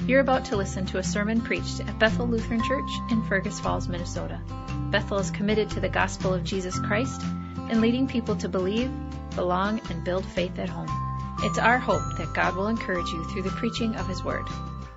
You're about to listen to a sermon preached at Bethel Lutheran Church in Fergus Falls, Minnesota. Bethel is committed to the gospel of Jesus Christ and leading people to believe, belong, and build faith at home. It's our hope that God will encourage you through the preaching of His Word.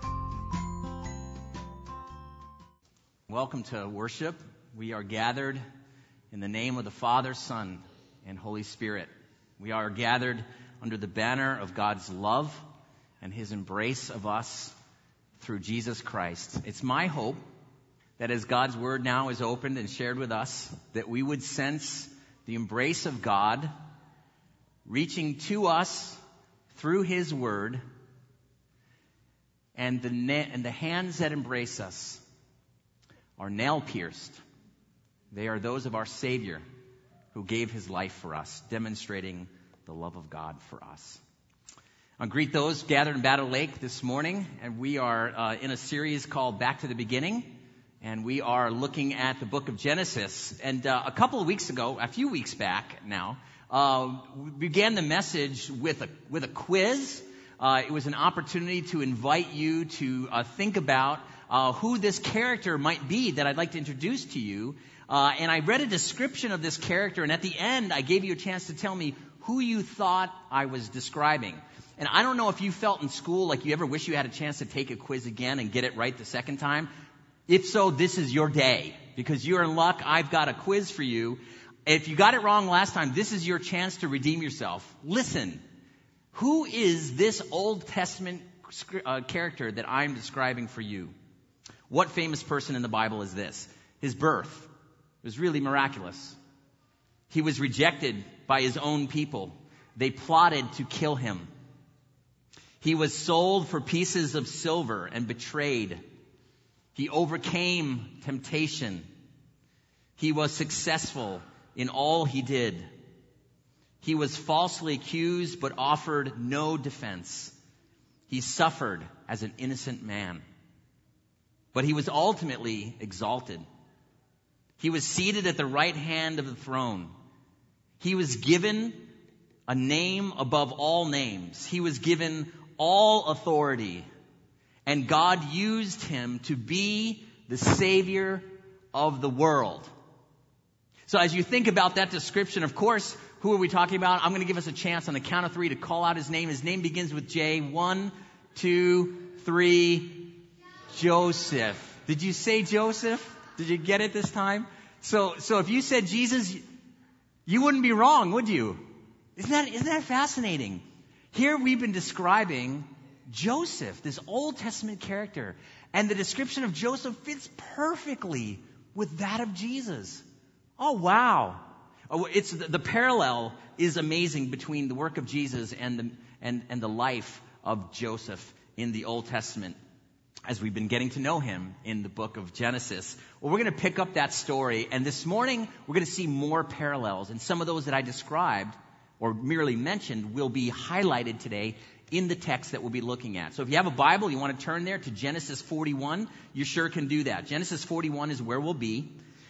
Welcome to worship. We are gathered in the name of the Father, Son, and Holy Spirit. We are gathered under the banner of God's love and His embrace of us through Jesus Christ. It's my hope that as God's Word now is opened and shared with us, that we would sense the embrace of God reaching to us through His Word, and the hands that embrace us are nail-pierced. They are those of our Savior who gave His life for us, demonstrating the love of God for us. I'll greet those gathered in Battle Lake this morning, and we are in a series called Back to the Beginning, and we are looking at the book of Genesis. And a few weeks back now, we began the message with a quiz. It was an opportunity to invite you to think about who this character might be that I'd like to introduce to you. And I read a description of this character, and at the end, I gave you a chance to tell me who you thought I was describing. And I don't know if you felt in school like you ever wish you had a chance to take a quiz again and get it right the second time. If so, this is your day, because you're in luck. I've got a quiz for you. If you got it wrong last time, this is your chance to redeem yourself. Listen, who is this Old Testament character that I'm describing for you? What famous person in the Bible is this? His birth was really miraculous. He was rejected by his own people. They plotted to kill him. He was sold for pieces of silver and betrayed. He overcame temptation. He was successful in all he did. He was falsely accused but offered no defense. He suffered as an innocent man. But he was ultimately exalted. He was seated at the right hand of the throne. He was given a name above all names. He was given all authority. And God used him to be the Savior of the world. So as you think about that description, of course, who are we talking about? I'm going to give us a chance on the count of three to call out his name. His name begins with J. 1, 2, 3. Joseph. Did you say Joseph? Did you get it this time? So if you said Jesus, you wouldn't be wrong, would you? Isn't that fascinating? Here we've been describing Joseph, this Old Testament character, and the description of Joseph fits perfectly with that of Jesus. Oh, wow. It's the parallel is amazing between the work of Jesus and the life of Joseph in the Old Testament, as we've been getting to know him in the book of Genesis. Well, we're going to pick up that story, and this morning we're going to see more parallels, and some of those that I described or merely mentioned will be highlighted today in the text that we'll be looking at. So if you have a Bible, you want to turn there to Genesis 41, you sure can do that. Genesis 41 is where we'll be.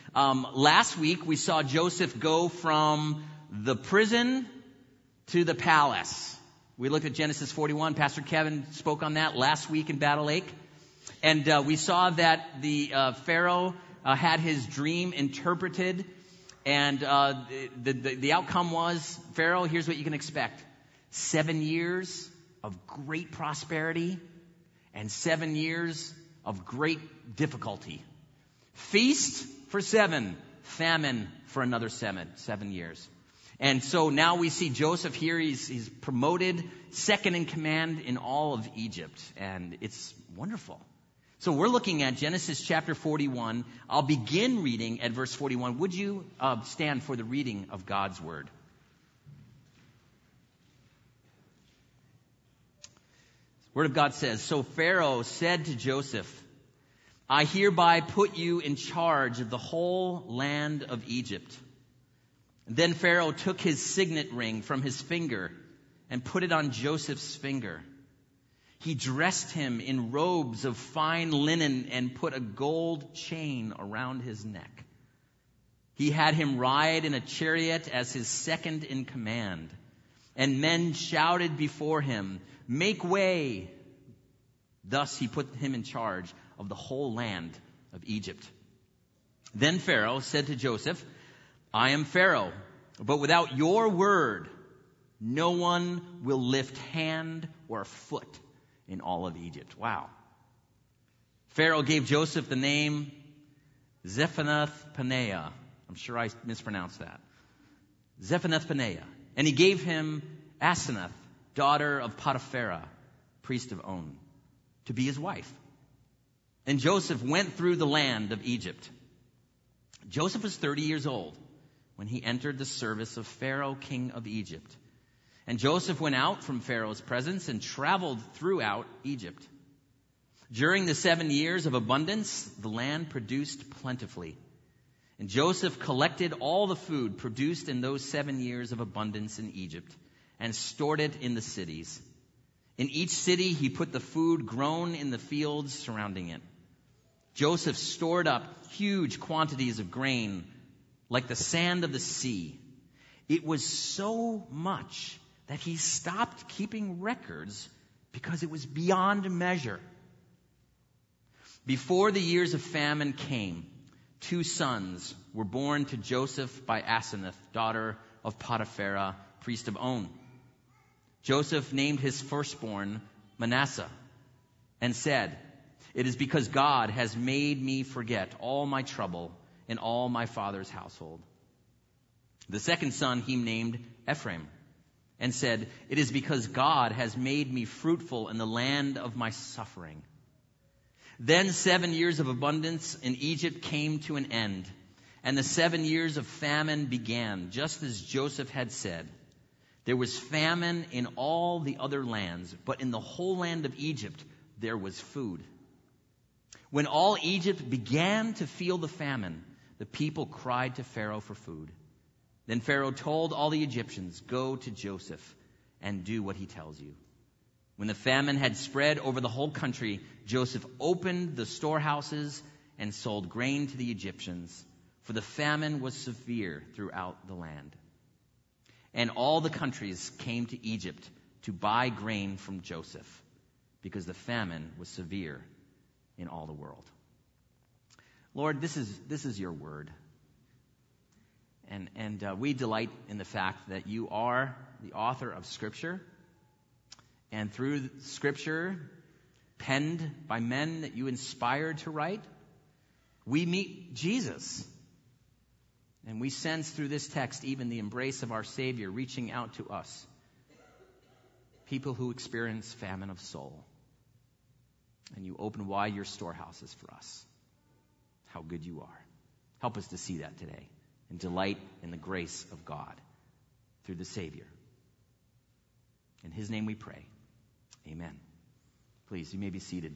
Last week we saw Joseph go from the prison to the palace. We looked at Genesis 41. Pastor Kevin spoke on that last week in Battle Lake. And we saw that the Pharaoh had his dream interpreted, and the outcome was, Pharaoh, here's what you can expect. 7 years of great prosperity and 7 years of great difficulty. Feast for 7, famine for another 7 years. And so now we see Joseph here. He's promoted second in command in all of Egypt, and it's wonderful. So we're looking at Genesis chapter 41. I'll begin reading at verse 41. Would you stand for the reading of God's Word? The Word of God says, "So Pharaoh said to Joseph, I hereby put you in charge of the whole land of Egypt." Then Pharaoh took his signet ring from his finger and put it on Joseph's finger. He dressed him in robes of fine linen and put a gold chain around his neck. He had him ride in a chariot as his second in command. And men shouted before him, "Make way! Thus he put him in charge of the whole land of Egypt. Then Pharaoh said to Joseph, I am Pharaoh, but without your word, no one will lift hand or foot in all of Egypt. Wow. Pharaoh gave Joseph the name Zaphenath-Paneah. I'm sure I mispronounced that. Zaphenath-Paneah. And he gave him Asenath, daughter of Potiphera, priest of On, to be his wife. And Joseph went through the land of Egypt. Joseph was 30 years old when he entered the service of Pharaoh, king of Egypt. And Joseph went out from Pharaoh's presence and traveled throughout Egypt. During the 7 years of abundance, the land produced plentifully. And Joseph collected all the food produced in those 7 years of abundance in Egypt and stored it in the cities. In each city he put the food grown in the fields surrounding it. Joseph stored up huge quantities of grain like the sand of the sea. It was so much that he stopped keeping records because it was beyond measure. Before the years of famine came, 2 sons were born to Joseph by Asenath, daughter of Potiphera, priest of On. Joseph named his firstborn Manasseh and said, It is because God has made me forget all my trouble and all my father's household. The second son he named Ephraim and said, It is because God has made me fruitful in the land of my suffering. Then 7 years of abundance in Egypt came to an end, and the 7 years of famine began, just as Joseph had said. There was famine in all the other lands, but in the whole land of Egypt there was food. When all Egypt began to feel the famine, the people cried to Pharaoh for food. Then Pharaoh told all the Egyptians, Go to Joseph and do what he tells you. When the famine had spread over the whole country, Joseph opened the storehouses and sold grain to the Egyptians, for the famine was severe throughout the land. And all the countries came to Egypt to buy grain from Joseph, because the famine was severe in all the world. Lord, this is your word. And we delight in the fact that you are the author of Scripture. And through Scripture, penned by men that you inspired to write, we meet Jesus. And we sense through this text even the embrace of our Savior reaching out to us. People who experience famine of soul. And you open wide your storehouses for us. How good you are. Help us to see that today and delight in the grace of God through the Savior. In his name we pray. Amen. Please, you may be seated.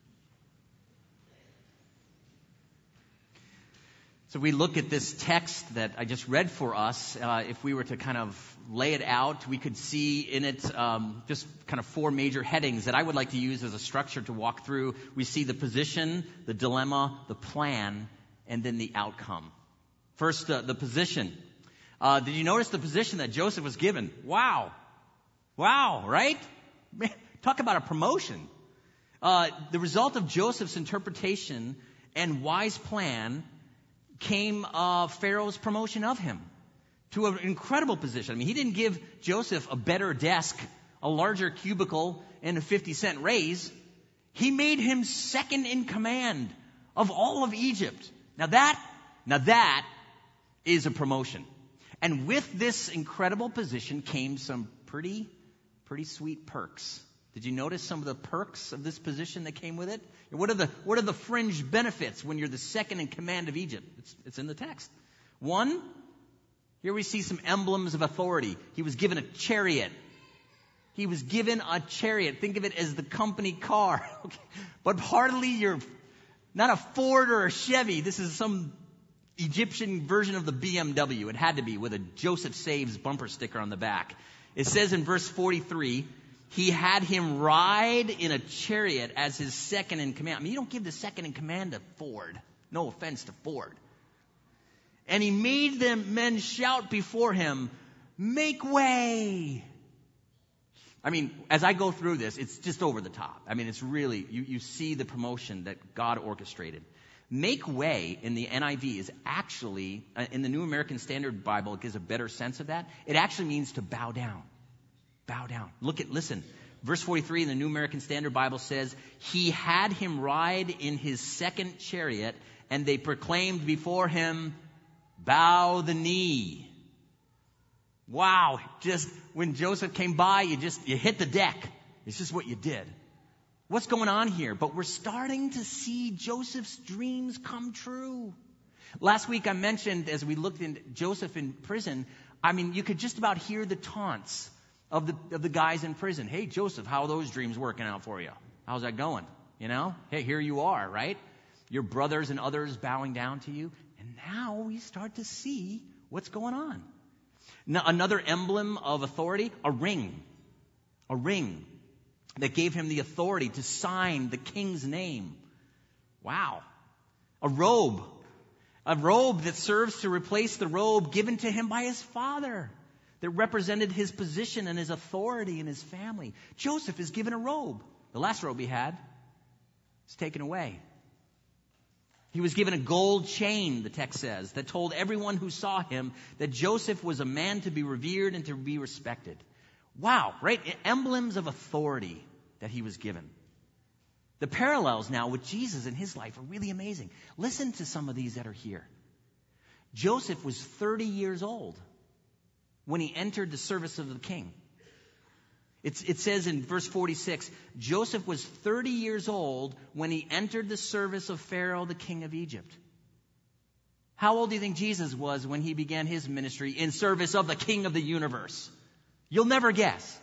So we look at this text that I just read for us. If we were to kind of lay it out, we could see in it just kind of 4 major headings that I would like to use as a structure to walk through. We see the position, the dilemma, the plan, and then the outcome. First, the position. Did you notice the position that Joseph was given? Wow, right? Man, talk about a promotion. The result of Joseph's interpretation and wise plan came Pharaoh's promotion of him to an incredible position. I mean, he didn't give Joseph a better desk, a larger cubicle, and a 50-cent raise. He made him second in command of all of Egypt. Now that is a promotion. And with this incredible position came some pretty sweet perks. Did you notice some of the perks of this position that came with it? What are the fringe benefits when you're the second in command of Egypt? It's in the text. 1, here we see some emblems of authority. He was given a chariot. Think of it as the company car. Okay. But hardly not a Ford or a Chevy. This is some Egyptian version of the BMW. It had to be, with a Joseph Saves bumper sticker on the back. It says in verse 43, he had him ride in a chariot as his second in command. I mean, you don't give the second in command to Ford. No offense to Ford. And he made men shout before him, Make way! I mean, as I go through this, it's just over the top. I mean, it's really, you see the promotion that God orchestrated. Make way in the NIV is actually, in the New American Standard Bible, it gives a better sense of that. It actually means to bow down. Bow down. Listen. Verse 43 in the New American Standard Bible says, he had him ride in his second chariot, and they proclaimed before him, bow the knee. Wow. Just when Joseph came by, you hit the deck. It's just what you did. What's going on here? But we're starting to see Joseph's dreams come true. Last week I mentioned, as we looked at Joseph in prison, I mean, you could just about hear the taunts of the guys in prison. Hey, Joseph, how are those dreams working out for you? How's that going? You know? Hey, here you are, right? Your brothers and others bowing down to you. And now we start to see what's going on. Now, another emblem of authority, a ring. A ring that gave him the authority to sign the king's name. Wow. A robe that serves to replace the robe given to him by his father, that represented his position and his authority in his family. Joseph is given a robe. The last robe he had is taken away. He was given a gold chain, the text says, that told everyone who saw him that Joseph was a man to be revered and to be respected. Wow, right? Emblems of authority that he was given. The parallels now with Jesus in his life are really amazing. Listen to some of these that are here. Joseph was 30 years old when he entered the service of the king. It says in verse 46, Joseph was 30 years old when he entered the service of Pharaoh, the king of Egypt. How old do you think Jesus was when he began his ministry in service of the king of the universe? You'll never guess.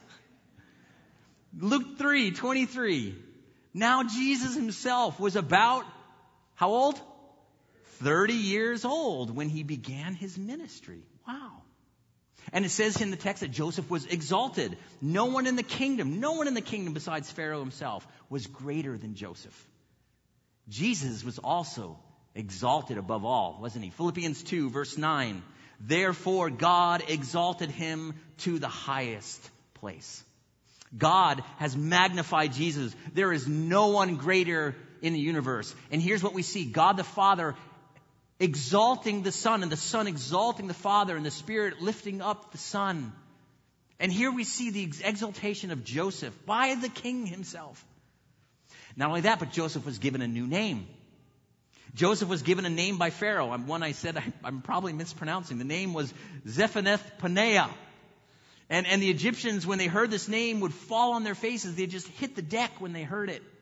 Luke 3:23. Now Jesus himself was about, how old? 30 years old when he began his ministry. Wow. And it says in the text that Joseph was exalted. No one in the kingdom besides Pharaoh himself was greater than Joseph. Jesus was also exalted above all, wasn't he? Philippians 2 verse 9. Therefore God exalted him to the highest place. God has magnified Jesus. There is no one greater in the universe. And here's what we see. God the Father exalting the Son, and the Son exalting the Father, and the Spirit lifting up the Son. And here we see the exaltation of Joseph by the King himself. Not only that, but Joseph was given a new name. Joseph was given a name by Pharaoh. One I said I'm probably mispronouncing. The name was Zephanath-Paneah. And the Egyptians, when they heard this name, would fall on their faces. They just hit the deck when they heard it.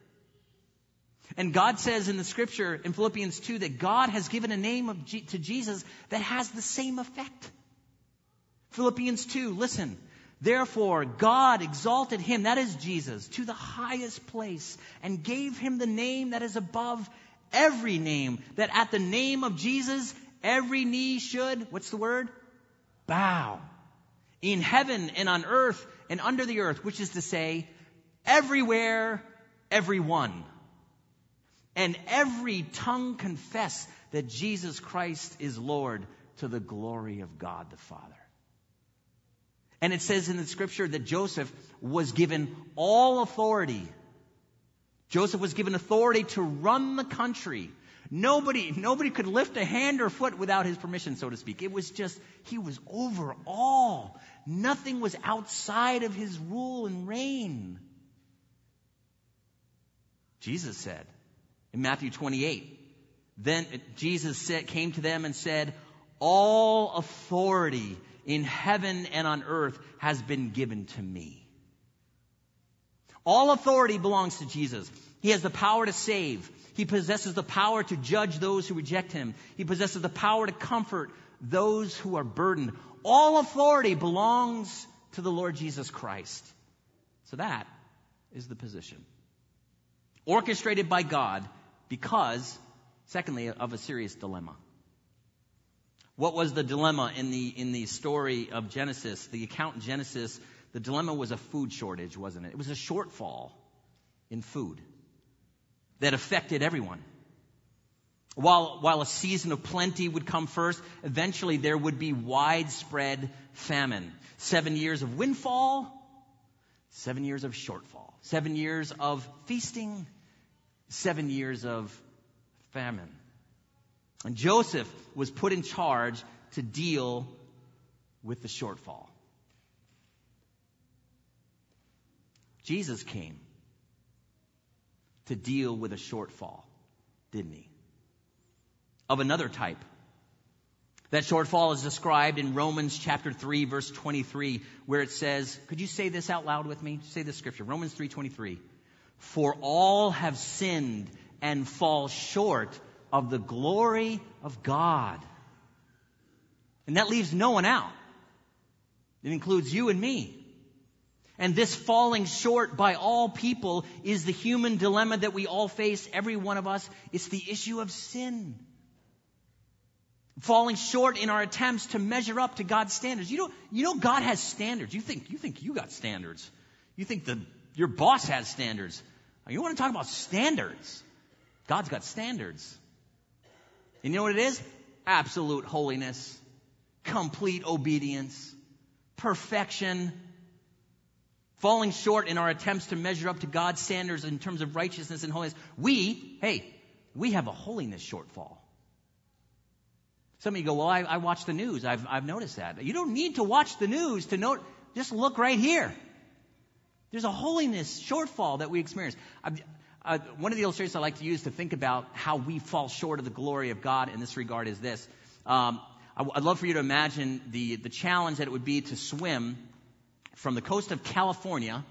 And God says in the scripture in Philippians 2 that God has given a name to Jesus that has the same effect. Philippians 2, listen. Therefore, God exalted him, that is Jesus, to the highest place and gave him the name that is above every name, that at the name of Jesus, every knee should, what's the word? Bow. In heaven and on earth and under the earth, which is to say, everywhere, everyone. And every tongue confess that Jesus Christ is Lord to the glory of God the Father. And it says in the scripture that Joseph was given all authority. Joseph was given authority to run the country. Nobody could lift a hand or foot without his permission, so to speak. It was just, he was over all. Nothing was outside of his rule and reign. Jesus said in Matthew 28, then Jesus came to them and said, all authority in heaven and on earth has been given to me. All authority belongs to Jesus. He has the power to save. He possesses the power to judge those who reject him. He possesses the power to comfort those who are burdened. All authority belongs to the Lord Jesus Christ. So that is the position. Orchestrated by God because, secondly, of a serious dilemma. What was the dilemma in the story of Genesis, the account in Genesis? The dilemma was a food shortage, wasn't it? It was a shortfall in food that affected everyone. While a season of plenty would come first, eventually there would be widespread famine. 7 years of windfall, 7 years of shortfall. 7 years of feasting. 7 years of famine. And Joseph was put in charge to deal with the shortfall. Jesus came to deal with a shortfall, didn't he? Of another type. That shortfall is described in Romans chapter 3, verse 23, where it says, could you say this out loud with me? Say this scripture, Romans 3:23. For all have sinned and fall short of the glory of God. And that leaves no one out. It includes you and me. And this falling short by all people is the human dilemma that we all face, every one of us. It's the issue of sin. Falling short in our attempts to measure up to God's standards. You know God has standards. You think you got standards. You think your boss has standards. You want to talk about standards? God's got standards. And you know what it is? Absolute holiness, complete obedience, perfection. Falling short in our attempts to measure up to God's standards in terms of righteousness and holiness. We have a holiness shortfall. Some of you go, well, I watch the news. I've noticed that. You don't need to watch the news to note. Just look right here. There's a holiness shortfall that we experience. One of the illustrations I like to use to think about how we fall short of the glory of God in this regard is this. I'd love for you to imagine the challenge that it would be to swim from the coast of California,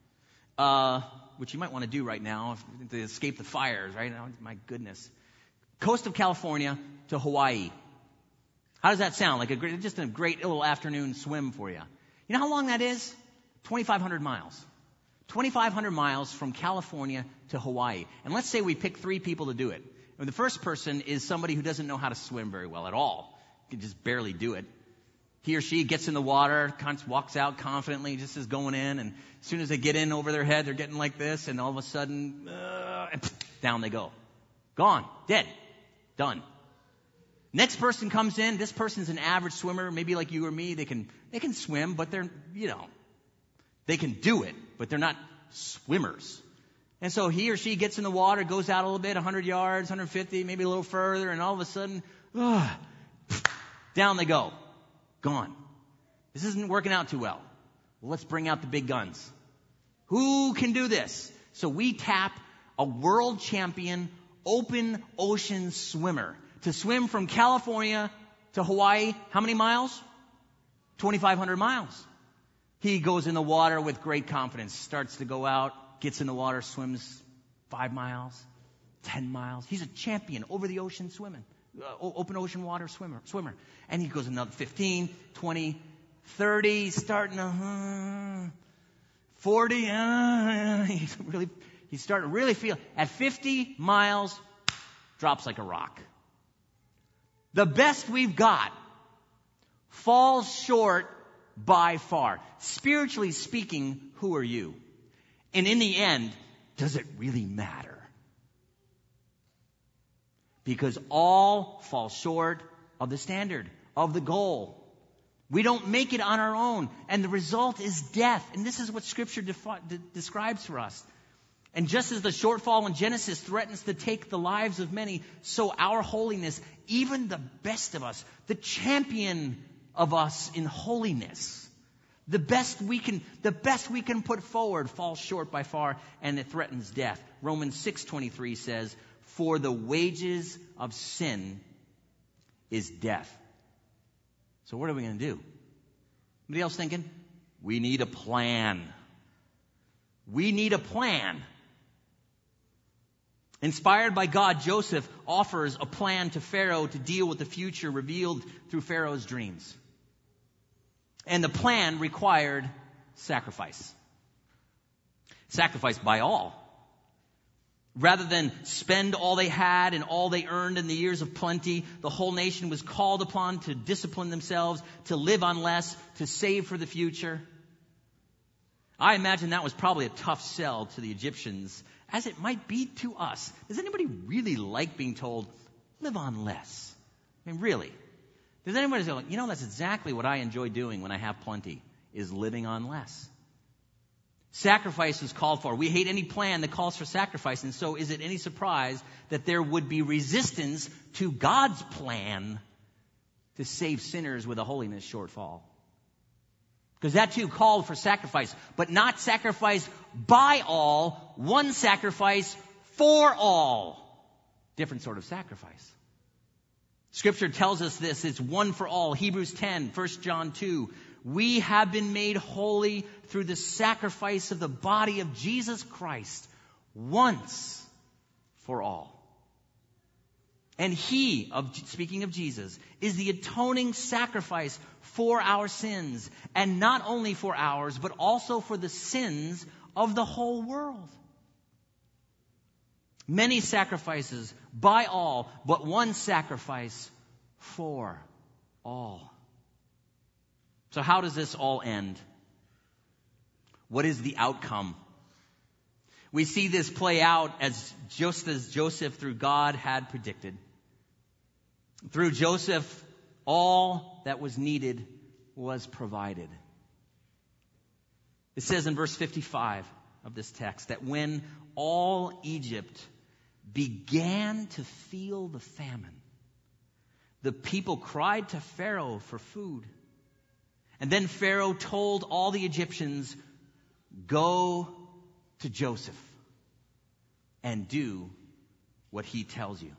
which you might want to do right now to escape the fires, right? Oh, my goodness. Coast of California to Hawaii. How does that sound? Like just a great little afternoon swim for you. You know how long that is? 2,500 miles. 2,500 miles from California to Hawaii. And let's say we pick 3 people to do it. And the first person is somebody who doesn't know how to swim very well at all. Can just barely do it. He or she gets in the water, walks out confidently, just is going in. And as soon as they get in over their head, they're getting like this. And all of a sudden, down they go. Gone. Dead. Done. Next person comes in. This person's an average swimmer, maybe like you or me. They can swim, but they're, they can do it, but they're not swimmers. And so he or she gets in the water, goes out a little bit, 100 yards, 150, maybe a little further, and all of a sudden, down they go. Gone. This isn't working out too well. Well, let's bring out the big guns. Who can do this? So we tap a world champion open ocean swimmer to swim from California to Hawaii. How many miles? 2,500 miles. He goes in the water with great confidence, starts to go out, gets in the water, swims 5 miles, 10 miles. He's a champion over the ocean swimming, open ocean water swimmer. And he goes another 15, 20, 30, starting to 40. He's starting to really feel. At 50 miles, drops like a rock. The best we've got falls short by far. Spiritually speaking, who are you? And in the end, does it really matter? Because all fall short of the standard, of the goal. We don't make it on our own. And the result is death. And this is what Scripture describes for us. And just as the shortfall in Genesis threatens to take the lives of many, so our holiness, even the best of us, the champion of us in holiness, the best we can put forward falls short by far, and it threatens death. Romans 6:23 says, "For the wages of sin is death." So what are we going to do? Anybody else thinking? We need a plan. We need a plan. Inspired by God, Joseph offers a plan to Pharaoh to deal with the future revealed through Pharaoh's dreams. And the plan required sacrifice. Sacrifice by all. Rather than spend all they had and all they earned in the years of plenty, the whole nation was called upon to discipline themselves, to live on less, to save for the future. I imagine that was probably a tough sell to the Egyptians, as it might be to us. Does anybody really like being told, live on less? I mean, really? Does anybody say, that's exactly what I enjoy doing when I have plenty, is living on less? Sacrifice is called for. We hate any plan that calls for sacrifice, and so is it any surprise that there would be resistance to God's plan to save sinners with a holiness shortfall? Because that too called for sacrifice, but not sacrifice by all, one sacrifice for all. Different sort of sacrifice. Scripture tells us this, it's one for all. Hebrews 10, 1 John 2. We have been made holy through the sacrifice of the body of Jesus Christ once for all. And he, speaking of Jesus, is the atoning sacrifice for our sins, and not only for ours, but also for the sins of the whole world. Many sacrifices by all, but one sacrifice for all. So how does this all end? What is the outcome? We see this play out just as Joseph, through God, had predicted. Through Joseph, all that was needed was provided. It says in verse 55 of this text that when all Egypt began to feel the famine, the people cried to Pharaoh for food. And then Pharaoh told all the Egyptians, go to Joseph and do what he tells you.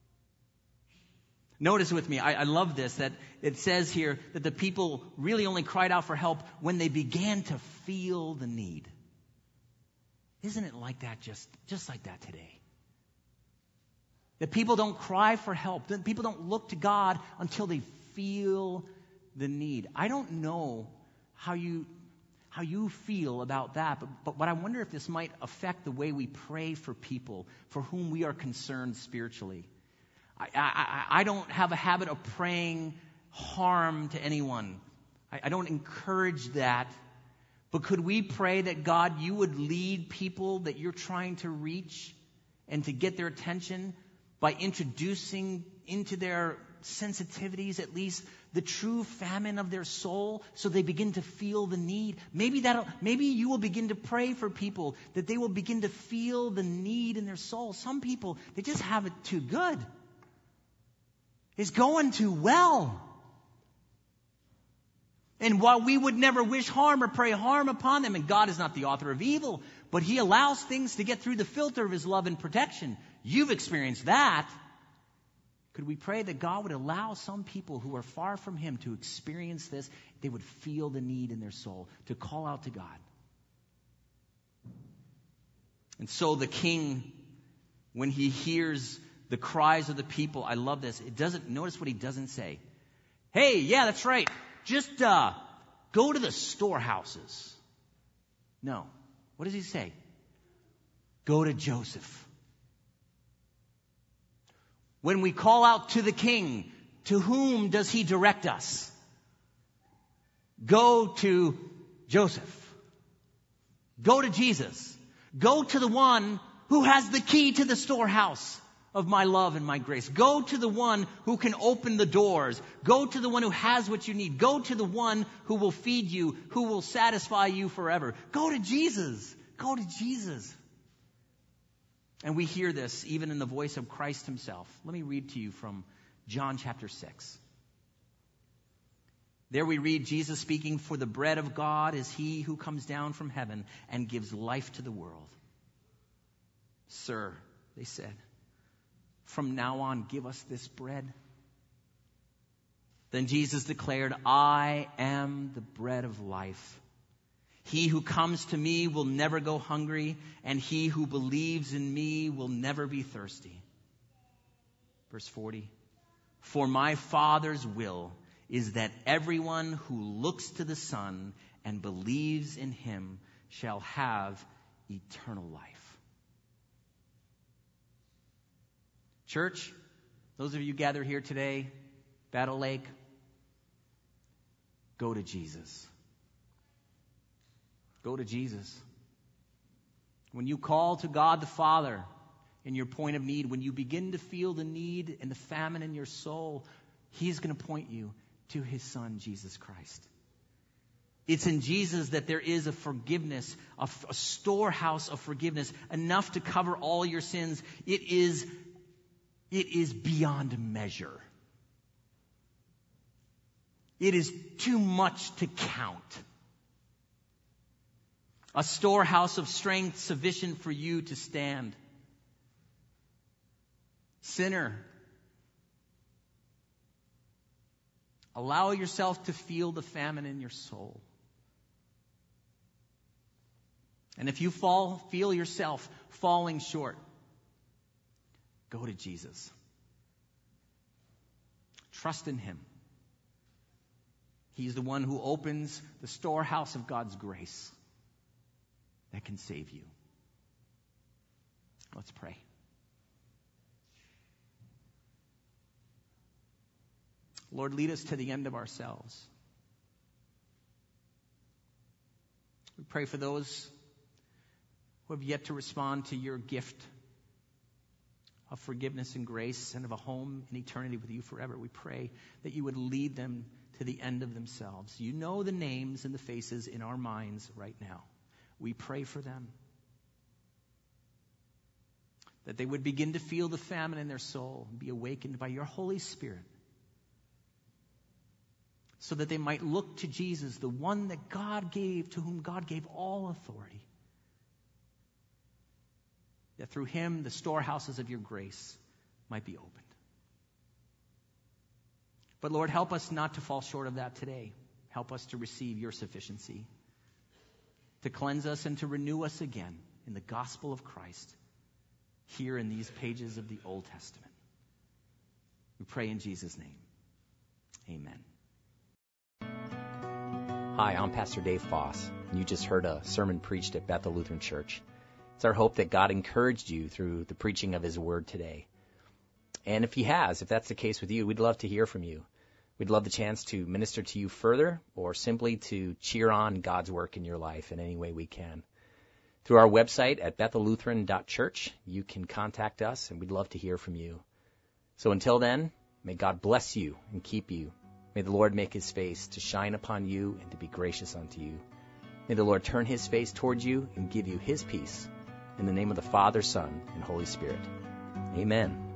Notice with me, I love this, that it says here that the people really only cried out for help when they began to feel the need. Isn't it like that, just like that today? That people don't cry for help, that people don't look to God until they feel the need. I don't know how you feel about that, but I wonder if this might affect the way we pray for people for whom we are concerned spiritually. I don't have a habit of praying harm to anyone. I don't encourage that. But could we pray that, God, you would lead people that you're trying to reach and to get their attention by introducing into their sensitivities at least the true famine of their soul, so they begin to feel the need. Maybe you will begin to pray for people that they will begin to feel the need in their soul. Some people, they just have it too good. It's going too well. And while we would never wish harm or pray harm upon them, and God is not the author of evil, but he allows things to get through the filter of his love and protection. You've experienced that. Could we pray that God would allow some people who are far from him to experience this? They would feel the need in their soul to call out to God. And so the king, when he hears the cries of the people, I love this. Notice what he doesn't say. Hey, yeah, that's right. Just go to the storehouses. No. What does he say? Go to Joseph. When we call out to the king, to whom does he direct us? Go to Joseph. Go to Jesus. Go to the one who has the key to the storehouse of my love and my grace. Go to the one who can open the doors. Go to the one who has what you need. Go to the one who will feed you, who will satisfy you forever. Go to Jesus. Go to Jesus. And we hear this even in the voice of Christ himself. Let me read to you from John chapter 6. There we read Jesus speaking, "For the bread of God is he who comes down from heaven and gives life to the world." "Sir," they said, "from now on give us this bread." Then Jesus declared, "I am the bread of life. He who comes to me will never go hungry, and he who believes in me will never be thirsty." Verse 40, "For my Father's will is that everyone who looks to the Son and believes in him shall have eternal life." Church, those of you gathered here today, Battle Lake, go to Jesus. Go to Jesus. When you call to God the Father in your point of need, when you begin to feel the need and the famine in your soul, he's going to point you to his Son, Jesus Christ. It's in Jesus that there is a forgiveness, a storehouse of forgiveness, enough to cover all your sins. It is beyond measure. It is too much to count. A storehouse of strength sufficient for you to stand. Sinner, allow yourself to feel the famine in your soul. And if you feel yourself falling short, go to Jesus. Trust in him. He's the one who opens the storehouse of God's grace that can save you. Let's pray. Lord, lead us to the end of ourselves. We pray for those who have yet to respond to your gift of forgiveness and grace and of a home in eternity with you forever. We pray that you would lead them to the end of themselves. You know the names and the faces in our minds right now. We pray for them, that they would begin to feel the famine in their soul and be awakened by your Holy Spirit, so that they might look to Jesus, the one that God gave, to whom God gave all authority. That through him the storehouses of your grace might be opened. But Lord, help us not to fall short of that today. Help us to receive your sufficiency, to cleanse us and to renew us again in the gospel of Christ here in these pages of the Old Testament. We pray in Jesus' name. Amen. Hi, I'm Pastor Dave Foss, and you just heard a sermon preached at Bethel Lutheran Church. It's our hope that God encouraged you through the preaching of his word today. And if he has, if that's the case with you, we'd love to hear from you. We'd love the chance to minister to you further, or simply to cheer on God's work in your life in any way we can. Through our website at bethellutheran.church, you can contact us, and we'd love to hear from you. So until then, may God bless you and keep you. May the Lord make his face to shine upon you and to be gracious unto you. May the Lord turn his face towards you and give you his peace. In the name of the Father, Son, and Holy Spirit. Amen.